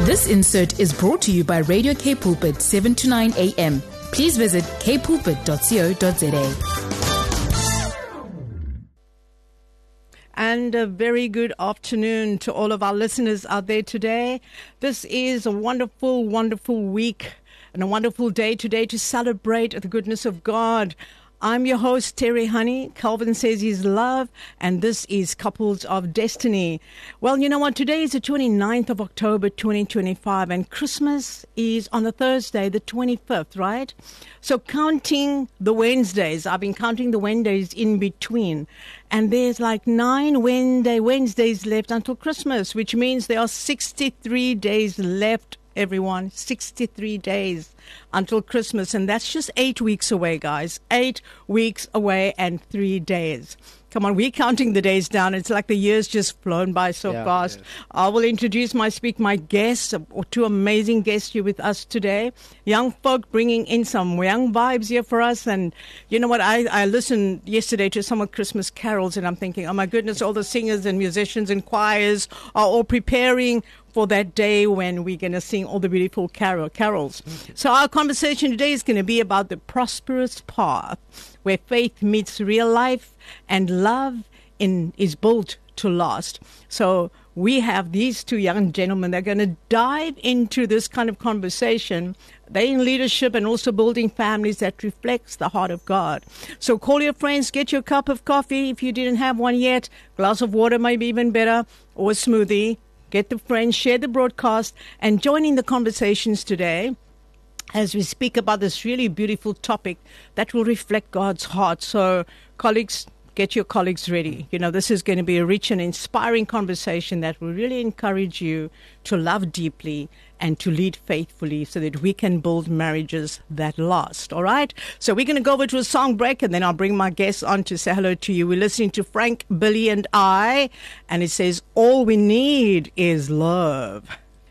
This insert is brought to you by Radio K Pulpit 7 to 9 a.m. Please visit kpulpit.co.za. And a very good afternoon to all of our listeners out there today. This is a wonderful, wonderful week and a wonderful day today to celebrate the goodness of God. I'm your host, Terry Honey. Calvin says he's love, and this is Couples of Destiny. Well, you know what? Today is the 29th of October, 2025, and Christmas is on a Thursday, the 25th, right? So counting the Wednesdays, I've been counting the Wednesdays in between, and there's like 9 Wednesdays left until Christmas, which means there are 63 days left, everyone. 63 days until Christmas, and that's just 8 weeks away, guys. 8 weeks away and 3 days. Come on, we're counting the days down. It's like the year's just flown by so fast. Yeah. I will introduce my guests, or 2 amazing guests here with us today. Young folk bringing in some young vibes here for us. And you know what? I listened yesterday to some of Christmas carols, and I'm thinking, oh my goodness, all the singers and musicians and choirs are all preparing for that day when we're going to sing all the beautiful carols. So our conversation today is going to be about the prosperous path, where faith meets real life and love is built to last. So we have these 2 young gentlemen that are going to dive into this kind of conversation. They're in leadership and also building families that reflects the heart of God. So call your friends, get your cup of coffee if you didn't have one yet, glass of water might be even better, or a smoothie. Get the friends, share the broadcast, and join in the conversations today as we speak about this really beautiful topic that will reflect God's heart. So, colleagues, get your colleagues ready. You know, this is going to be a rich and inspiring conversation that will really encourage you to love deeply and to lead faithfully so that we can build marriages that last. All right? So we're going to go over to a song break, and then I'll bring my guests on to say hello to you. We're listening to Frank, Billy, and I, and it says, all we need is love.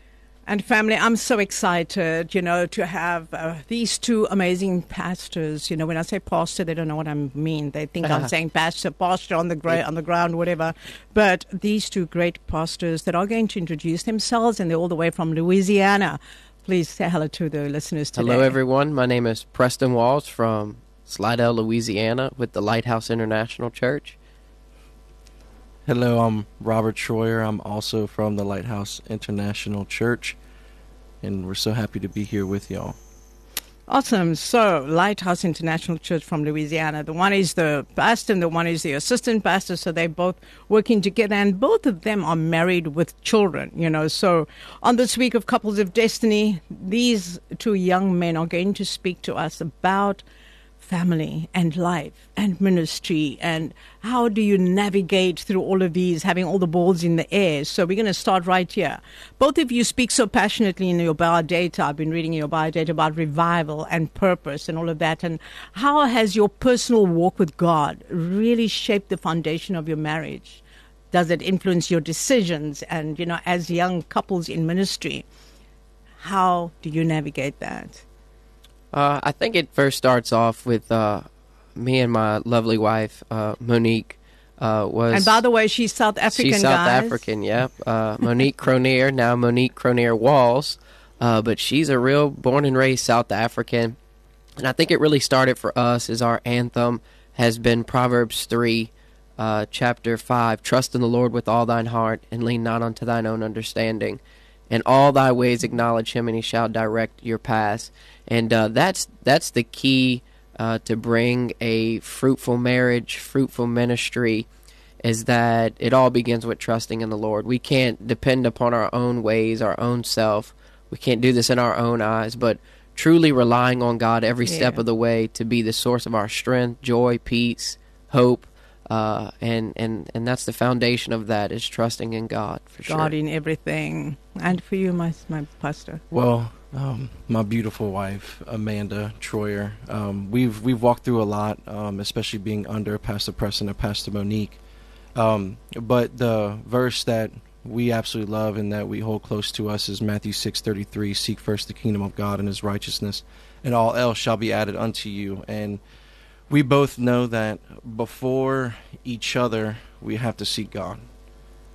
And family, I'm so excited, to have these 2 amazing pastors. You know, when I say pastor, they don't know what I mean. They think I'm saying pastor on the ground, whatever. But these 2 great pastors that are going to introduce themselves, and they're all the way from Louisiana. Please say hello to the listeners today. Hello, everyone. My name is Preston Walls from Slidell, Louisiana, with the Lighthouse International Church. Hello, I'm Robert Troyer. I'm also from the Lighthouse International Church, and we're so happy to be here with y'all. Awesome. So, Lighthouse International Church from Louisiana. The one is the pastor and the one is the assistant pastor, so they're both working together, and both of them are married with children, So, on this week of Couples of Destiny, these 2 young men are going to speak to us about family and life and ministry, and how do you navigate through all of these, having all the balls in the air. So we're going to start right here. Both of you speak so passionately in your biodata. I've been reading your biodata about revival and purpose and all of that. And how has your personal walk with God really shaped the foundation of your marriage? Does it influence your decisions? And, as young couples in ministry, how do you navigate that? I think it first starts off with me and my lovely wife, Monique. And by the way, she's South African, She's South African, yep. Monique Cronier, now Monique Cronier Walls. But she's a real born and raised South African. And I think it really started for us as our anthem has been Proverbs 3, chapter 5. Trust in the Lord with all thine heart, and lean not unto thine own understanding. In all thy ways acknowledge him, and he shall direct your paths. And that's the key to bring a fruitful marriage, fruitful ministry, is that it all begins with trusting in the Lord. We can't depend upon our own ways, our own self. We can't do this in our own eyes, but truly relying on God every step of the way to be the source of our strength, joy, peace, hope. And that's the foundation of that, is trusting in God, for sure. God in everything. And for you, my pastor? Well, my beautiful wife, Amanda Troyer, we've walked through a lot, especially being under Pastor Preston and Pastor Monique. But the verse that we absolutely love and that we hold close to us is Matthew 6:33, seek first the kingdom of God and his righteousness, and all else shall be added unto you. And we both know that before each other, we have to seek God.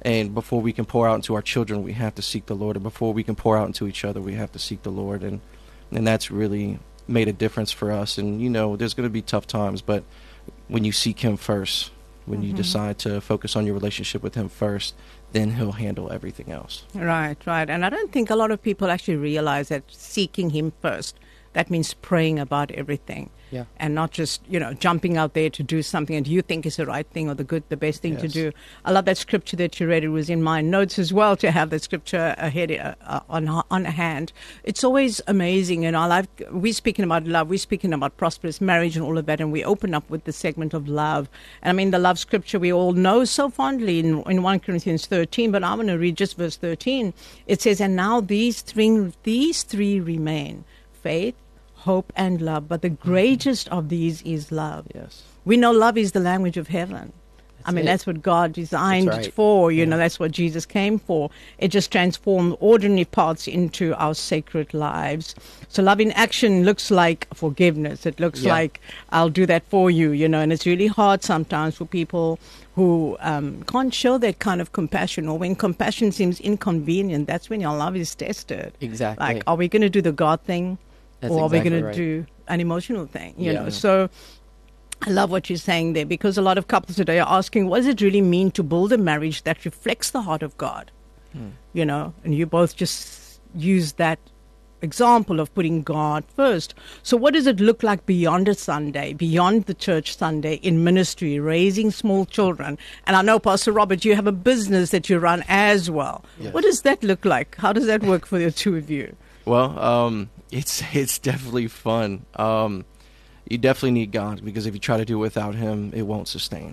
And before we can pour out into our children, we have to seek the Lord. And before we can pour out into each other, we have to seek the Lord. And that's really made a difference for us. And, you know, there's going to be tough times, but when you seek him first, when you decide to focus on your relationship with him first, then he'll handle everything else. Right. And I don't think a lot of people actually realize that seeking him first, that means praying about everything. Yeah. And not just, you know, jumping out there to do something and you think is the right thing or the best thing to do. I love that scripture that you read. It was in my notes as well to have that scripture ahead on hand. It's always amazing. And I like, we're speaking about love, we're speaking about prosperous marriage and all of that. And we open up with the segment of love. And I mean, the love scripture we all know so fondly in 1 Corinthians 13, but I'm going to read just verse 13. It says, and now these three remain: faith, hope, and love. But the greatest of these is love. Yes. We know love is the language of heaven. That's what God designed it for. You know, that's what Jesus came for. It just transformed ordinary parts into our sacred lives. So love in action looks like forgiveness. It looks like I'll do that for you, you know, and it's really hard sometimes for people who can't show that kind of compassion, or when compassion seems inconvenient, that's when your love is tested. Exactly. Like, are we going to do the God thing? That's or are we going to right. do an emotional thing? You know, so I love what you're saying there, because a lot of couples today are asking, what does it really mean to build a marriage that reflects the heart of God? You know, and you both just use that example of putting God first. So what does it look like beyond a Sunday, beyond the church Sunday, in ministry, raising small children? And I know, Pastor Robert, you have a business that you run as well. Yes. What does that look like? How does that work for the two of you? Well, it's definitely fun. You definitely need God, because if you try to do it without him, it won't sustain.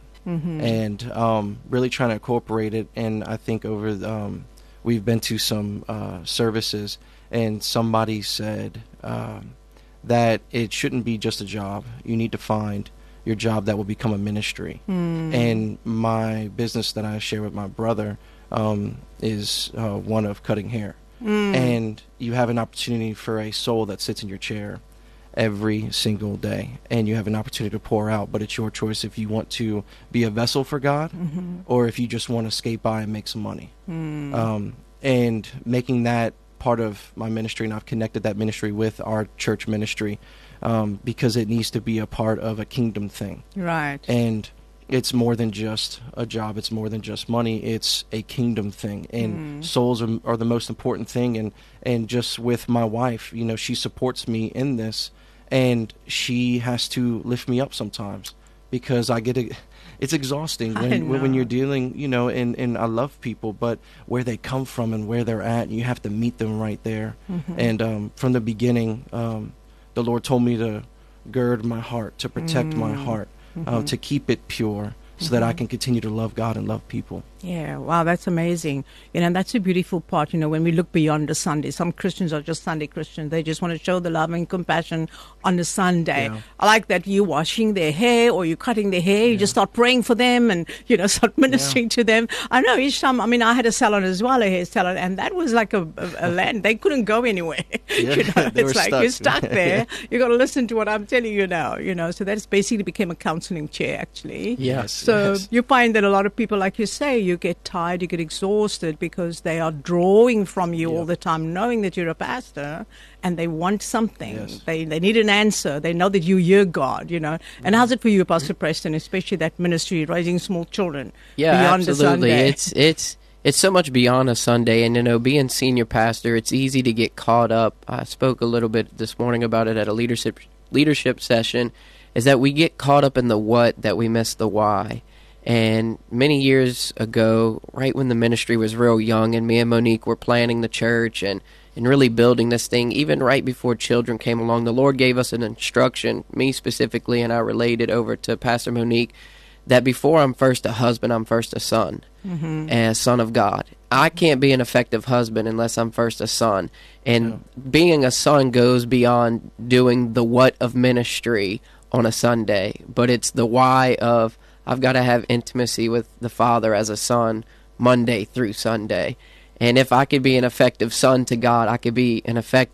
And really trying to incorporate it. And I think we've been to some services, and somebody said that it shouldn't be just a job. You need to find your job that will become a ministry. And my business that I share with my brother is one of cutting hair. And you have an opportunity for a soul that sits in your chair every single day, and you have an opportunity to pour out, but it's your choice if you want to be a vessel for God or if you just want to skate by and make some money. And making that part of my ministry, and I've connected that ministry with our church ministry because it needs to be a part of a kingdom thing. Right. And it's more than just a job. It's more than just money. It's a kingdom thing. And souls are the most important thing. And just with my wife, you know, she supports me in this, and she has to lift me up sometimes, because it's exhausting when you're dealing, you know, and I love people, but where they come from and where they're at, you have to meet them right there. And from the beginning, the Lord told me to gird my heart, to protect my heart, to keep it pure, so that I can continue to love God and love people. Yeah, wow, that's amazing. You know, and that's a beautiful part, you know, when we look beyond the Sunday. Some Christians are just Sunday Christians. They just want to show the love and compassion on the Sunday. Yeah. I like that you washing their hair or you cutting their hair. You just start praying for them and, you know, start ministering to them. I know each time, I mean, I had a salon as well, a hair salon, and that was like a land. They couldn't go anywhere. Yeah, you know, they were it's like stuck. you're stuck there. You got to listen to what I'm telling you now, you know. So that's basically became a counseling chair, actually. Yes. So you find that a lot of people, like you say, you get tired, you get exhausted, because they are drawing from you all the time, knowing that you're a pastor, and they want something. Yes. They need an answer. They know that you hear God, you know. And how's it for you, Pastor Preston, especially that ministry, raising small children beyond absolutely. the Sunday? It's so much beyond a Sunday, and, you know, being senior pastor, it's easy to get caught up. I spoke a little bit this morning about it at a leadership session, is that we get caught up in the what that we miss the why. And many years ago, right when the ministry was real young and me and Monique were planning the church and really building this thing, even right before children came along, the Lord gave us an instruction, me specifically, and I relayed it over to Pastor Monique, that before I'm first a husband, I'm first a son, and a son of God. I can't be an effective husband unless I'm first a son. And being a son goes beyond doing the what of ministry on a Sunday, but it's the why of I've got to have intimacy with the Father as a son Monday through Sunday. And if I could be an effective son to God, I could be an effective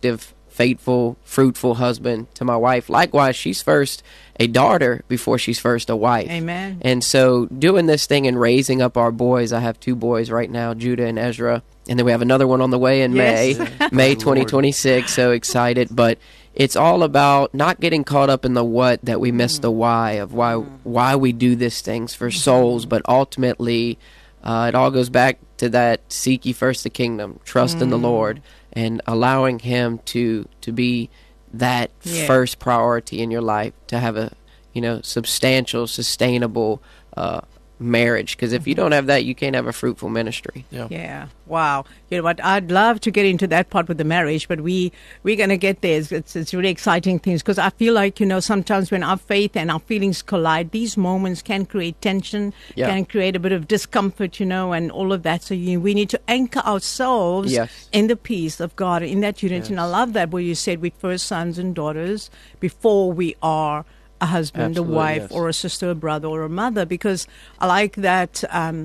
faithful, fruitful husband to my wife. Likewise, she's first a daughter before she's first a wife. Amen. And so doing this thing and raising up our boys, I have 2 boys right now, Judah and Ezra, and then we have another one on the way in Yes. May 2026. So excited. But it's all about not getting caught up in the what that we miss the why of why we do these things for souls. But ultimately, it all goes back to that seek ye first the kingdom, trust in the Lord, and allowing Him to be that first priority in your life, to have a substantial, sustainable marriage. Because if you don't have that, you can't have a fruitful ministry. Yeah. Wow. You know what? I'd love to get into that part with the marriage, but we're going to get there. It's really exciting things, because I feel like, sometimes when our faith and our feelings collide, these moments can create tension, can create a bit of discomfort, and all of that. So we need to anchor ourselves in the peace of God, in that unity. And I love that where you said we're first sons and daughters before we are a husband, a wife, or a sister, a brother, or a mother, because I like that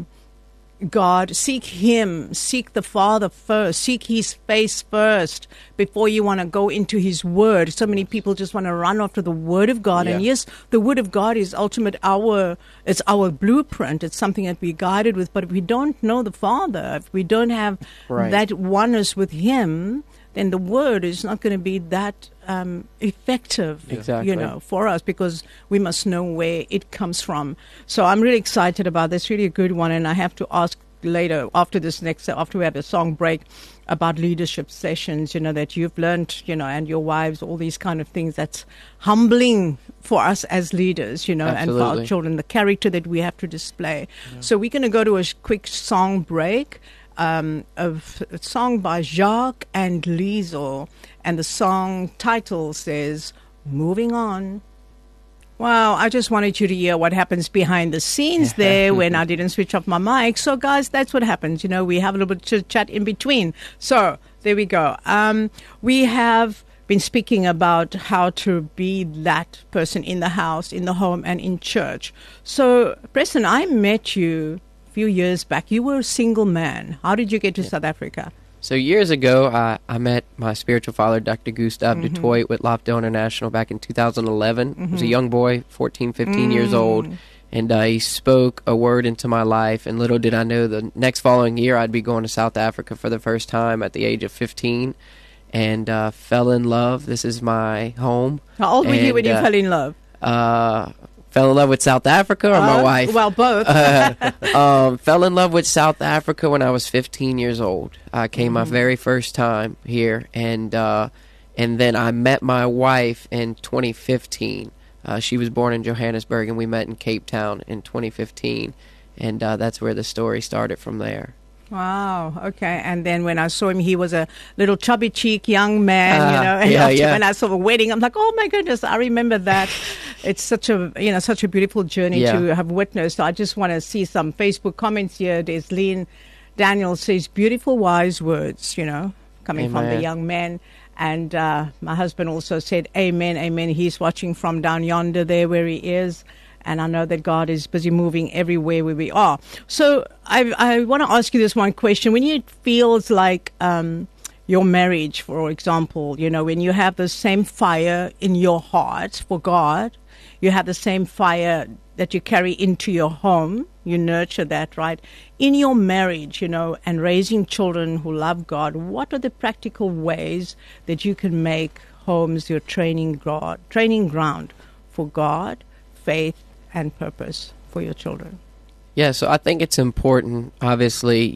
God, seek Him, seek the Father first, seek His face first before you want to go into His Word. So many people just want to run after the Word of God. And yes, the Word of God is it's our blueprint. It's something that we're guided with. But if we don't know the Father, if we don't have that oneness with Him, then the Word is not going to be that effective, for us, because we must know where it comes from. So I'm really excited about this, really a good one. And I have to ask later, after we have a song break, about leadership sessions, that you've learned, and your wives, all these kind of things. That's humbling for us as leaders, and for our children, the character that we have to display. So we're going to go to a quick song break. Of a song by Jacques and Liesel, and the song title says Moving On. Wow, I just wanted you to hear what happens behind the scenes there when I didn't switch off my mic. So guys, that's what happens. We have a little bit of chat in between. So there we go. We have been speaking about how to be that person in the house, in the home, and in church. So Preston, I met you few years back. You were a single man. How did you get to South Africa? So years ago, I met my spiritual father, Dr. Gustav du Toit, with Lofdale International back in 2011. I was a young boy, 14, 15 years old, and he spoke a word into my life, and little did I know the next following year I'd be going to South Africa for the first time at the age of 15, and fell in love. This is my home. How old were you when you fell in love? Fell in love with South Africa or my wife? Well, both. Fell in love with South Africa when I was 15 years old. I came my very first time here, and then I met my wife in 2015. She was born in Johannesburg, and we met in Cape Town in 2015, and that's where the story started from there. Wow. Okay. And then when I saw him, he was a little chubby cheek young man, And when I saw the wedding, I'm like, oh my goodness, I remember that. It's such a beautiful journey to have witnessed. I just want to see some Facebook comments here. There's Lean Daniel says, beautiful, wise words, coming from the young man. And my husband also said, amen, amen. He's watching from down yonder there where he is. And I know that God is busy moving everywhere where we are. So I want to ask you this one question. When it feels like your marriage, for example, when you have the same fire in your heart for God, you have the same fire that you carry into your home, you nurture that, right? In your marriage, and raising children who love God, what are the practical ways that you can make homes your training ground for God, faith, and purpose for your children? Yeah, so I think it's important, obviously,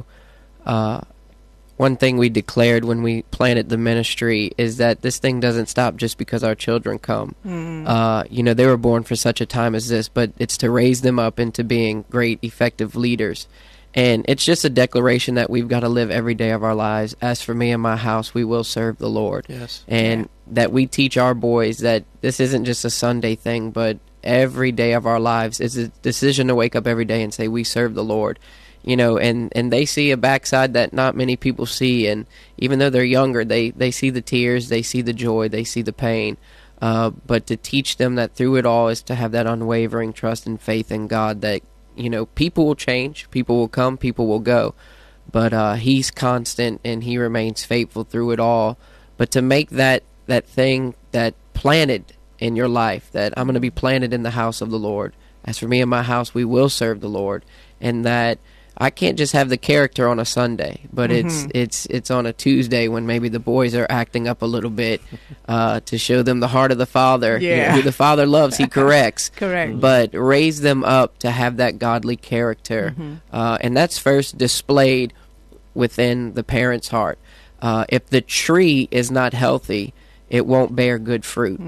one thing we declared when we planted the ministry is that this thing doesn't stop just because our children come. They were born for such a time as this, but it's to raise them up into being great, effective leaders. And it's just a declaration that we've got to live every day of our lives. As for me and my house, we will serve the Lord. Yes. And that we teach our boys that this isn't just a Sunday thing, but every day of our lives is a decision to wake up every day and say, we serve the Lord. And they see a backside that not many people see. And even though they're younger, they see the tears, they see the joy, they see the pain. But to teach them that through it all is to have that unwavering trust and faith in God that, people will change, people will come, people will go. But He's constant and He remains faithful through it all. but to make that thing that planted in your life, that I'm going to be planted in the house of the Lord. As for me and my house, we will serve the Lord, and that I can't just have the character on a Sunday, but it's on a Tuesday when maybe the boys are acting up a little bit, to show them the heart of the Father. Yeah. Who the Father loves, He corrects. Correct. But raise them up to have that godly character, and that's first displayed within the parent's heart. If the tree is not healthy, it won't bear good fruit.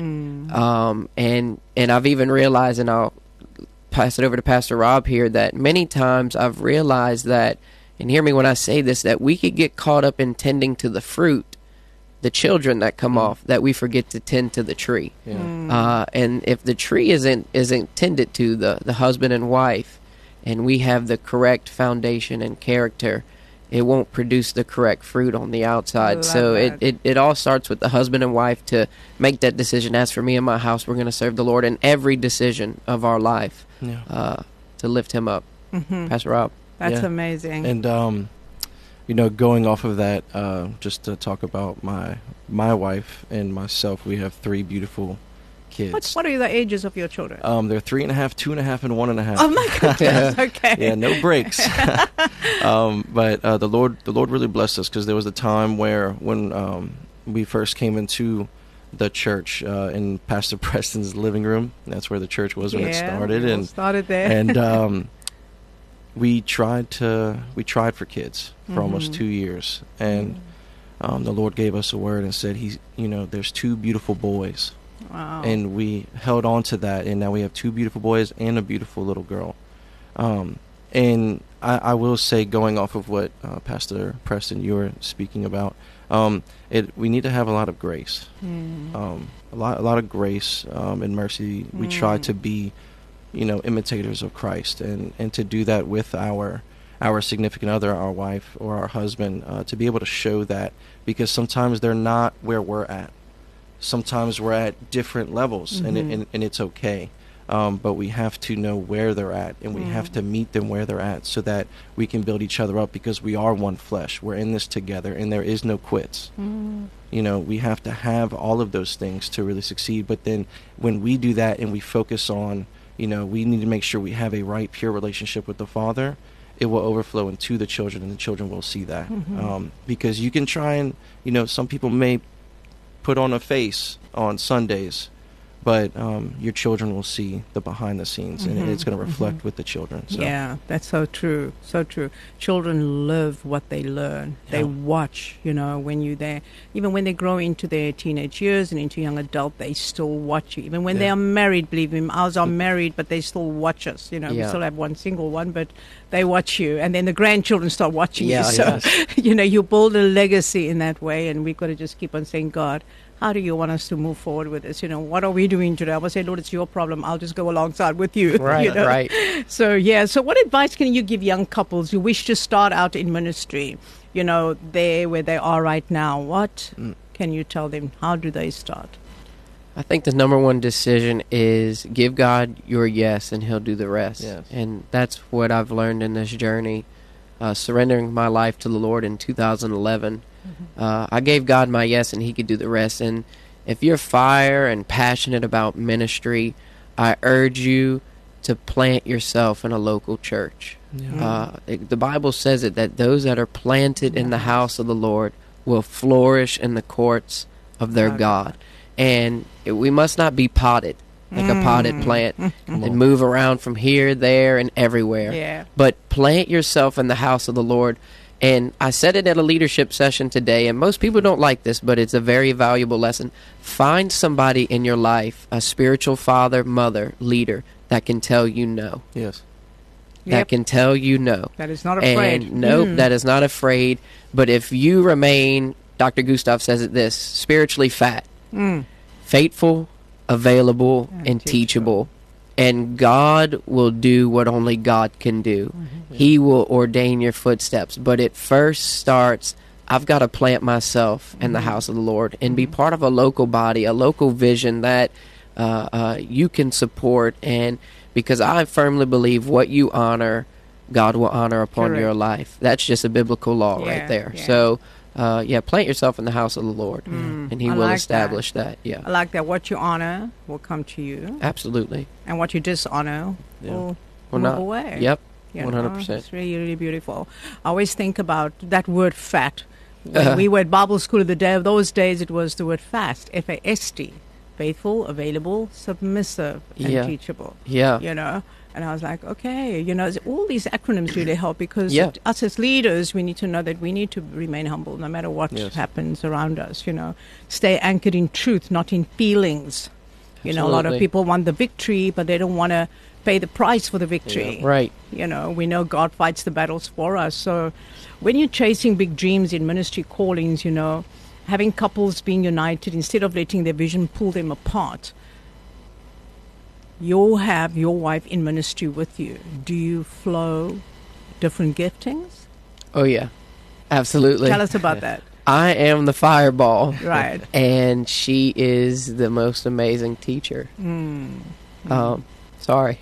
And I've even realized, and I'll pass it over to Pastor Rob here, that many times I've realized that, and hear me when I say this, that we could get caught up in tending to the fruit, the children that come off, that we forget to tend to the tree. And if the tree isn't tended to, the husband and wife, and we have the correct foundation and character, it won't produce the correct fruit on the outside. So it all starts with the husband and wife to make that decision. As for me and my house, we're going to serve the Lord in every decision of our life, to lift Him up. Pastor Rob. That's amazing. And going off of that, just to talk about my wife and myself, we have 3 beautiful kids. What are the ages of your children? They're 3.5, 2.5, and 1.5. Oh my goodness! Okay. Yeah, no breaks. But the Lord really blessed us, because there was a time when we first came into the church in Pastor Preston's living room. That's where the church was when it started. And started there. And we tried for kids for almost 2 years, and the Lord gave us a word and said, there's 2 beautiful boys. Wow. And we held on to that, and now we have 2 beautiful boys and a beautiful little girl. And I will say, going off of what Pastor Preston, you were speaking about, we need to have a lot of grace, a lot of grace and mercy. We try to be, imitators of Christ, and to do that with our significant other, our wife or our husband, to be able to show that, because sometimes they're not where we're at. Sometimes we're at different levels, and it's okay. But we have to know where they're at, and we have to meet them where they're at, so that we can build each other up, because we are one flesh. We're in this together, and there is no quits. We have to have all of those things to really succeed. But then when we do that and we focus on, we need to make sure we have a right, pure relationship with the Father, it will overflow into the children, and the children will see that. Because you can try and, some people may put on a face on Sundays, but your children will see the behind the scenes, and it's going to reflect with the children. So. Yeah, that's so true. So true. Children live what they learn. They watch, when you're there. Even when they grow into their teenage years and into young adult, they still watch you. Even when they are married, believe me, ours are married, but they still watch us. We still have one single one, but they watch you. And then the grandchildren start watching you. So, you build a legacy in that way, and we've got to just keep on saying, God, how do you want us to move forward with this? What are we doing today? I will say, Lord, it's your problem. I'll just go alongside with you. Right, right. So, So what advice can you give young couples who wish to start out in ministry, there where they are right now? What can you tell them? How do they start? I think the number one decision is give God your yes, and He'll do the rest. Yes. And that's what I've learned in this journey, surrendering my life to the Lord in 2011. I gave God my yes, and He could do the rest. And if you're fire and passionate about ministry, I urge you to plant yourself in a local church. The Bible says it, that those that are planted in the house of the Lord will flourish in the courts of their God. And we must not be potted like a potted plant and move around from here, there, and everywhere. But plant yourself in the house of the Lord. And I said it at a leadership session today, and most people don't like this, but it's a very valuable lesson. Find somebody in your life, a spiritual father, mother, leader, that can tell you no. Yes. That can tell you no. That is not afraid. And nope, that is not afraid. But if you remain, Dr. Gustav says it this, spiritually fat, faithful, available, and teachable, and God will do what only God can do. He will ordain your footsteps. But it first starts, I've got to plant myself in the house of the Lord and be part of a local body, a local vision that you can support. And because I firmly believe what you honor, God will honor upon your life. That's just a biblical law right there. So plant yourself in the house of the Lord, and He I will like establish that. Yeah, I like that. What you honor will come to you, absolutely. and what you dishonor will move not away. Yep, You know, 100%. It's really, really beautiful. I always think about that word fat. When we were at Bible school those days, it was the word fast, F-A-S-T, faithful, available, submissive, and teachable. Yeah. You know, and I was like, okay, you know, all these acronyms really help because Yeah. us as leaders, we need to know that we need to remain humble no matter what Yes. happens around us, you know. Stay anchored in truth, not in feelings. You know, a lot of Absolutely. people want the victory, but they don't want to pay the price for the victory. Right. You know, we know God fights the battles for us. So when you're chasing big dreams in ministry callings, you know, having couples being united instead of letting their vision pull them apart, you'll have your wife in ministry with you. Do you flow different giftings? Oh, yeah. Absolutely. Tell us about that. I am the fireball. Right. And she is the most amazing teacher. Sorry.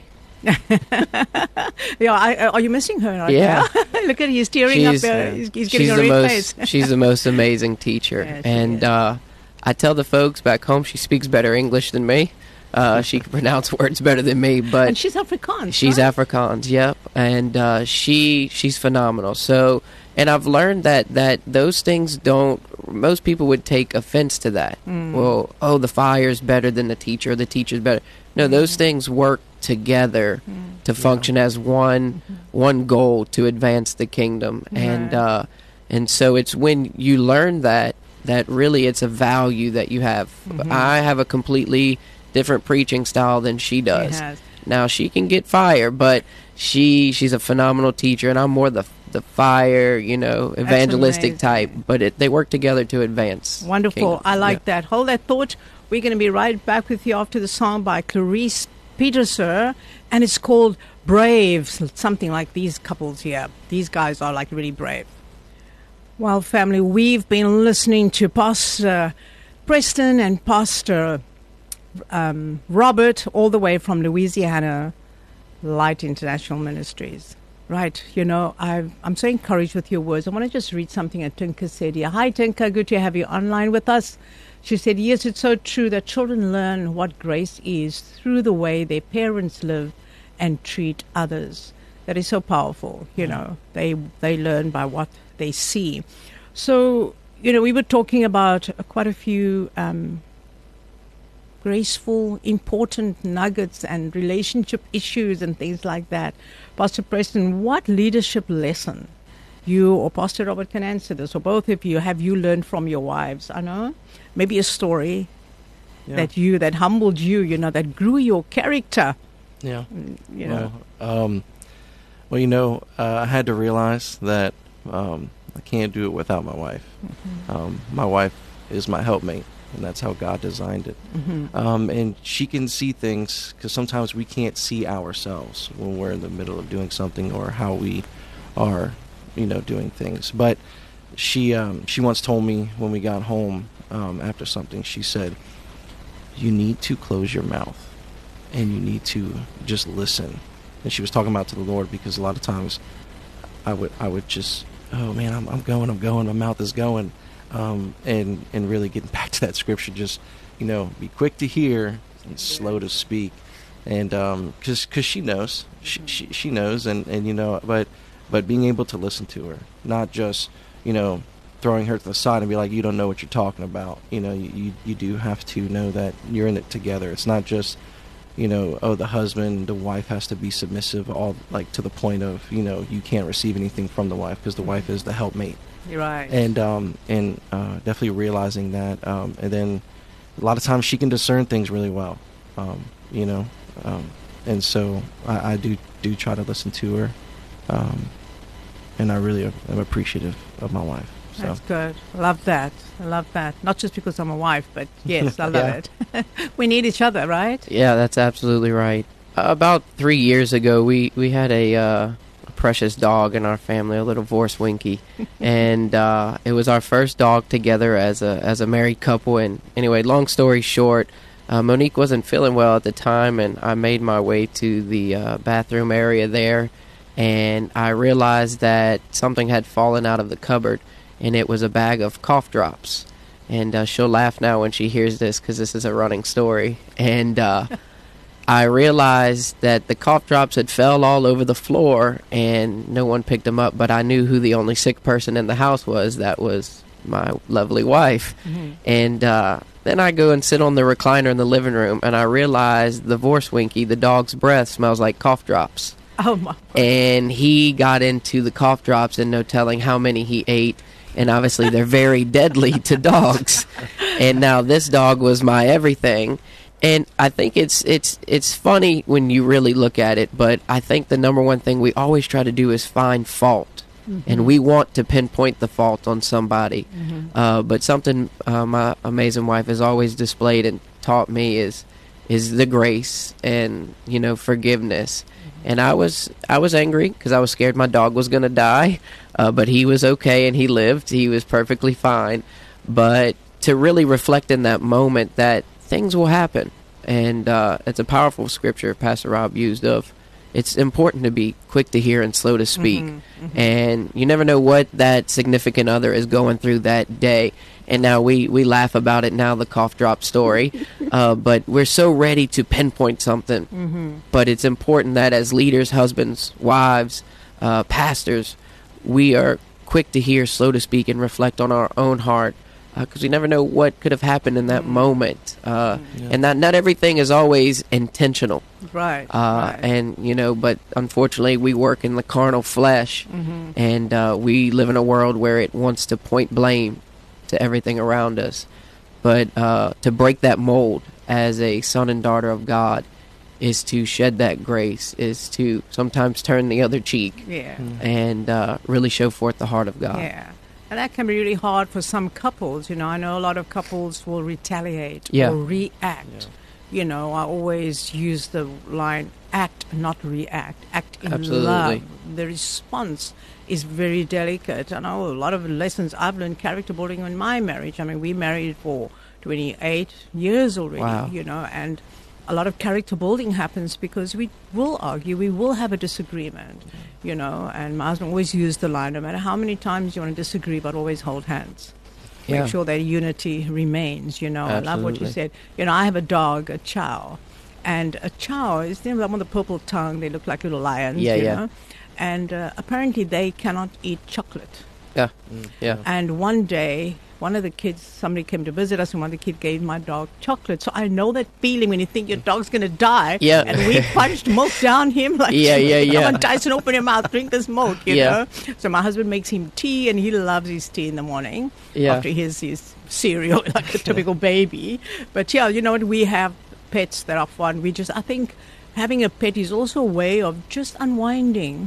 Yeah, are you missing her right Yeah. now? Look at he's tearing up. He's getting a the red most, face. she's the most amazing teacher. Yeah, she And is. I tell the folks back home she speaks better English than me. She can pronounce words better than me, but And she's Afrikaans. she's right? Afrikaans, yep. And she's phenomenal. So, and I've learned that those things most people would take offense to that. Well, the fire's better than the teacher's better. No, those things work together to function as one goal to advance the kingdom. Right. And so it's when you learn that really it's a value that you have. I have a completely different preaching style than she does. She has. Now she can get fire, but she's a phenomenal teacher, and I'm more the fire, evangelistic amazing. type. But they work together to advance. Wonderful. kingdom. I like Yeah. that. Hold that thought. We're going to be right back with you after the song by Clarice Peterson, and it's called Brave, something like these couples here. These guys are like really brave. Well, family, we've been listening to Pastor Preston and Pastor Robert, all the way from Louisiana Light International Ministries. Right, I'm so encouraged with your words. I want to just read something that Tinka said here. Hi, Tinka, good to have you online with us. She said, yes, it's so true that children learn what grace is through the way their parents live and treat others. That is so powerful, They learn by what they see. So, we were talking about quite a few graceful, important nuggets and relationship issues and things like that. Pastor Preston, what leadership lesson you or Pastor Robert can answer this, or both of you, have you learned from your wives? I know, maybe a story that humbled you, that grew your character. Yeah. Know. I had to realize that I can't do it without my wife. My wife is my helpmate, and that's how God designed it. And she can see things, because sometimes we can't see ourselves when we're in the middle of doing something or how we are, doing things. But she once told me when we got home after something, she said, you need to close your mouth and you need to just listen. And she was talking about to the Lord, because a lot of times I would just, oh man, I'm going, my mouth is going. And really getting back to that scripture, just, be quick to hear and slow to speak. And, cause she knows, she knows, and but being able to listen to her, not just, throwing her to the side and be like, you don't know what you're talking about. You do have to know that you're in it together. It's not just, the husband, the wife has to be submissive, all like to the point of, you can't receive anything from the wife because the wife is the helpmate. You're right. And definitely realizing that, and then a lot of times she can discern things really well, and so I do try to listen to her, and I really am appreciative of my wife. So. That's good. I love that. Not just because I'm a wife, but yes, I love it. We need each other, right? Yeah, that's absolutely right. About 3 years ago, we had a precious dog in our family, a little Vorse Winky, and it was our first dog together as a married couple. And anyway, long story short, Monique wasn't feeling well at the time, and I made my way to the bathroom area there, and I realized that something had fallen out of the cupboard. and it was a bag of cough drops. And she'll laugh now when she hears this because this is a running story. And I realized that the cough drops had fell all over the floor and no one picked them up, but I knew who the only sick person in the house was. That was my lovely wife. And then I go and sit on the recliner in the living room, and I realize the Vorswinky, the dog's breath, smells like cough drops. Oh, my. And he got into the cough drops and no telling how many he ate. And obviously they're very deadly to dogs. And now this dog was my everything. And I think it's funny when you really look at it, but I think the number one thing we always try to do is find fault. And we want to pinpoint the fault on somebody. But something my amazing wife has always displayed and taught me is the grace and, forgiveness. And I was angry because I was scared my dog was going to die, but he was okay and he lived. He was perfectly fine. But to really reflect in that moment that things will happen, and it's a powerful scripture Pastor Rob used of, it's important to be quick to hear and slow to speak. And you never know what that significant other is going through that day. And now we laugh about it now, the cough drop story. But we're so ready to pinpoint something. But it's important that as leaders, husbands, wives, pastors, we are quick to hear, slow to speak, and reflect on our own heart. Because we never know what could have happened in that moment. And not everything is always intentional. Right. And, but unfortunately we work in the carnal flesh. And we live in a world where it wants to point blame to everything around us. But to break that mold as a son and daughter of God is to shed that grace, is to sometimes turn the other cheek. And really show forth the heart of God. And that can be really hard for some couples. I know a lot of couples will retaliate or react. I always use the line, act, not react. Act in love. The response is very delicate. I know a lot of lessons I've learned character building in my marriage. I mean, we married for 28 years already, and a lot of character building happens because we will argue, we will have a disagreement, and my husband always used the line, no matter how many times you want to disagree, but always hold hands. Make sure that unity remains, I love what you said. I have a dog, a chow, and a chow is the one with the purple tongue. They look like little lions, and apparently they cannot eat chocolate. And one day, one of the kids, somebody came to visit us, and one of the kids gave my dog chocolate. So I know that feeling when you think your dog's going to die. And we punched milk down him like, come on, Tyson, open your mouth, drink this milk, you know. So my husband makes him tea, and he loves his tea in the morning after his cereal, like a typical baby. But you know what, we have pets that are fun. I think having a pet is also a way of just unwinding,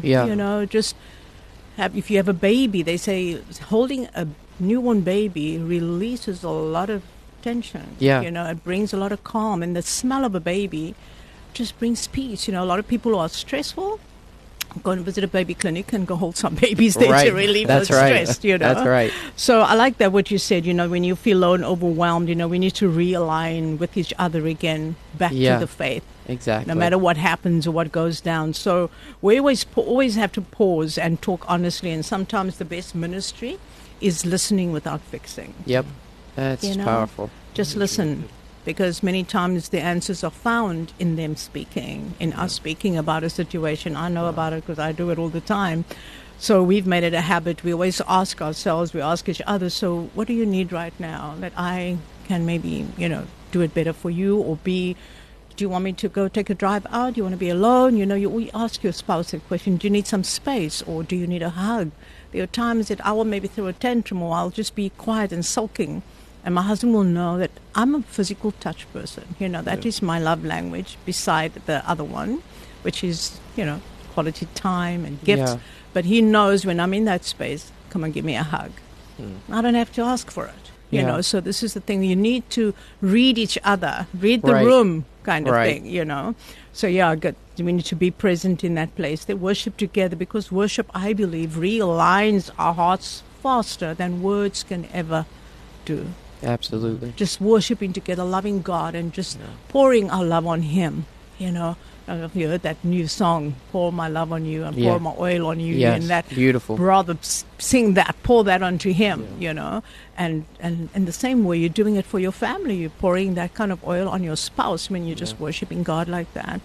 if you have a baby, they say holding a newborn baby releases a lot of tension. It brings a lot of calm, and the smell of a baby just brings peace. A lot of people who are stressful go and visit a baby clinic and go hold some babies there to relieve the stress. That's right. So I like that what you said. When you feel low and overwhelmed, we need to realign with each other again, back to the faith. Exactly. No matter what happens or what goes down. So we always have to pause and talk honestly. And sometimes the best ministry is listening without fixing. That's powerful. Just listen, because many times the answers are found in them speaking, in us speaking about a situation. I know about it because I do it all the time. So we've made it a habit. We always ask ourselves, we ask each other, so what do you need right now that I can maybe, do it better for you? Or do you want me to go take a drive out? Do you want to be alone? You ask your spouse that question. Do you need some space, or do you need a hug? There are times that I will maybe throw a tantrum, or I'll just be quiet and sulking. And my husband will know that I'm a physical touch person. That is my love language beside the other one, which is, quality time and gifts. But he knows when I'm in that space, come and give me a hug. I don't have to ask for it. So this is the thing. You need to read each other, read the room kind of thing, So, good. We need to be present in that place. They worship together, because worship, I believe, realigns our hearts faster than words can ever do. Absolutely. Just worshiping together, loving God, and just pouring our love on Him. You know, I don't know if you heard that new song, Pour My Love on You and Yeah. Pour My Oil on You. Yes, And that beautiful. brother sing that, pour that onto him, you know. And in the same way, you're doing it for your family. You're pouring that kind of oil on your spouse when you're just worshiping God like that.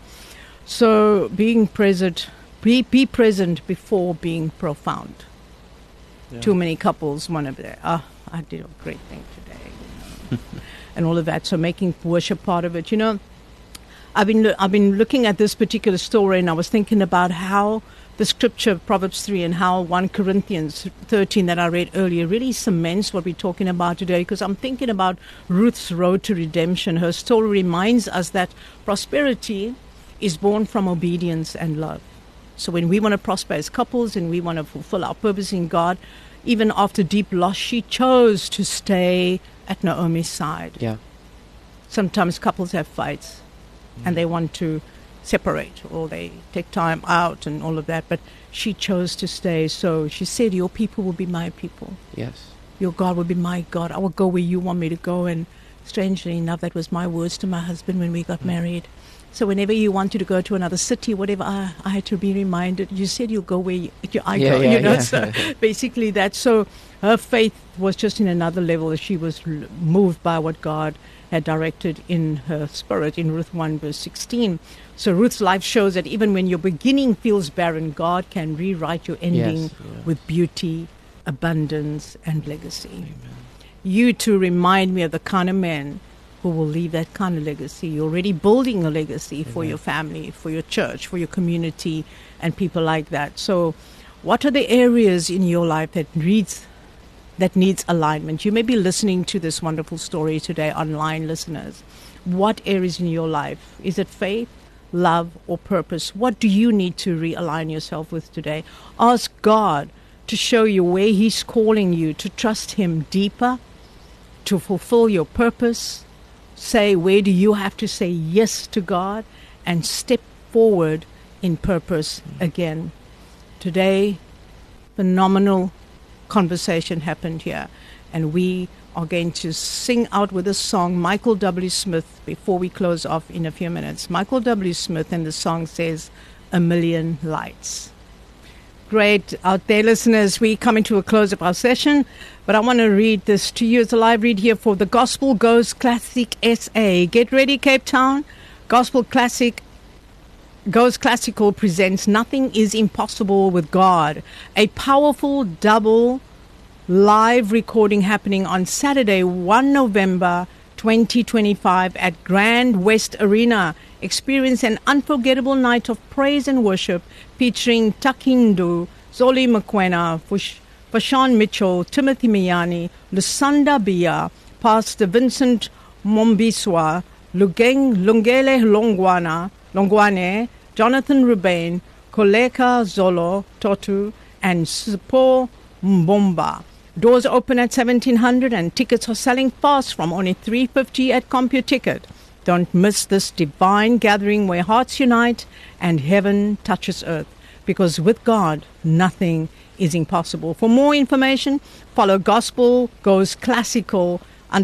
So being present, be present before being profound. Yeah. Too many couples want to be, I did a great thing today, you know, and all of that. So making worship part of it, you know. I've been looking at this particular story, and I was thinking about how the scripture, Proverbs 3, and how 1 Corinthians 13 that I read earlier really cements what we're talking about today, because I'm thinking about Ruth's road to redemption. Her story reminds us that prosperity is born from obedience and love. So when we want to prosper as couples and we want to fulfill our purpose in God, even after deep loss, she chose to stay at Naomi's side. Yeah. Sometimes couples have fights and they want to separate, or they take time out and all of that, but she chose to stay. So she said, your people will be my people. Yes. Your God will be my God. I will go where you want me to go. And strangely enough, that was my words to my husband when we got married. So whenever you wanted to go to another city, whatever, I had to be reminded, you said you'll go where I go, you know. Yeah. So basically that. So her faith was just in another level. She was moved by what God had directed in her spirit in Ruth 1 verse 16. So Ruth's life shows that even when your beginning feels barren, God can rewrite your ending Yes. with beauty, abundance, and legacy. Amen. You too remind me of the kind of man who will leave that kind of legacy. You're already building a legacy for your family, for your church, for your community, and people like that. So what are the areas in your life that needs alignment? You may be listening to this wonderful story today, online listeners. What areas in your life? Is it faith, love, or purpose? What do you need to realign yourself with today? Ask God to show you where He's calling you, to trust Him deeper, to fulfill your purpose. Say, where do you have to say yes to God and step forward in purpose again? Today, phenomenal conversation happened here, and we are going to sing out with a song, Michael W. Smith, before we close off in a few minutes. Michael W. Smith, and the song says, A Million Lights. Great. Out there, listeners, we coming to a close of our session, but I want to read this to you. It's a live read here for the Gospel Goes Classic SA. Get ready, Cape Town. Gospel Classic Goes Classical presents Nothing is Impossible with God, a powerful double live recording happening on Saturday, 1 November 2025 at Grand West Arena. Experience an unforgettable night of praise and worship featuring Takindu, Zoli Mokoena, Fashan Mitchell, Timothy Miyani, Lusanda Bia, Pastor Vincent Mombiswa, Lungele Longwane, Jonathan Rubain, Koleka Zolo Totu, and Sipo Mbomba. Doors open at 1700 and tickets are selling fast from only $3.50 at CompuTicket. Don't miss this divine gathering where hearts unite and heaven touches earth, because with God, nothing is impossible. For more information, follow Gospel Goes Classical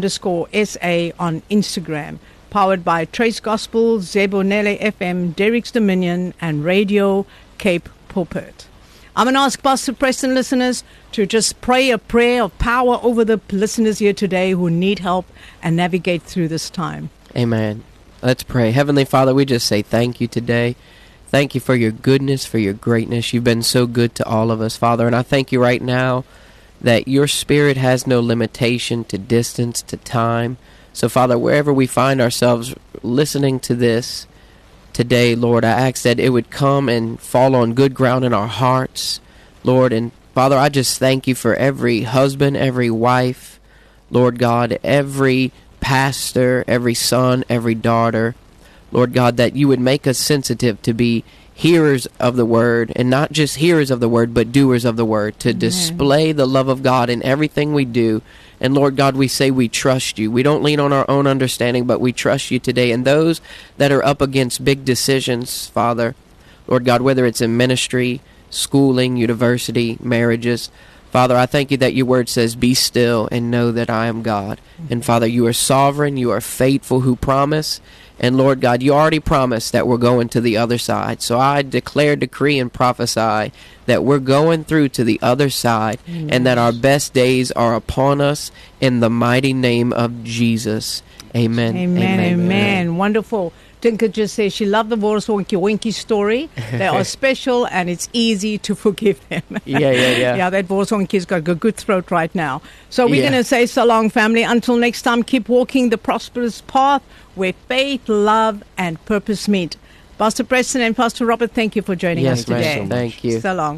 _SA on Instagram. Powered by Trace Gospel, Zebonele FM, Derek's Dominion, and Radio Cape Pulpit. I'm going to ask Pastor Preston listeners to just pray a prayer of power over the listeners here today who need help and navigate through this time. Amen. Let's pray. Heavenly Father, we just say thank you today. Thank you for your goodness, for your greatness. You've been so good to all of us, Father. And I thank you right now that your Spirit has no limitation to distance, to time. So, Father, wherever we find ourselves listening to this today, Lord, I ask that it would come and fall on good ground in our hearts, Lord. And, Father, I just thank you for every husband, every wife, Lord God, every pastor, every son, every daughter, Lord God, that you would make us sensitive to be hearers of the word, and not just hearers of the word, but doers of the word, to display the love of God in everything we do. And Lord God, we say we trust you. We don't lean on our own understanding, but we trust you today. And those that are up against big decisions, Father, Lord God, whether it's in ministry, schooling, university, marriages, Father, I thank you that your word says, be still and know that I am God. And Father, you are sovereign, you are faithful who promise, And Lord God, you already promised that we're going to the other side. So I declare, decree, and prophesy that we're going through to the other side, and that our best days are upon us in the mighty name of Jesus. Amen. Amen. Amen. Wonderful. Tinker just says she loved the Worswonky Winky story. They are special, and it's easy to forgive them. Yeah. Yeah, that Worswonky's got a good throat right now. So we're Yeah. going to say so long, family. Until next time, keep walking the prosperous path where faith, love, and purpose meet. Pastor Preston and Pastor Robert, thank you for joining us Yes, ma'am. today. Thank you. So long.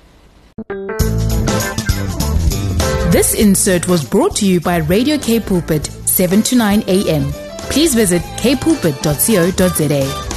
This insert was brought to you by Radio K Pulpit, 7 to 9 a.m. Please visit kpulpit.co.za.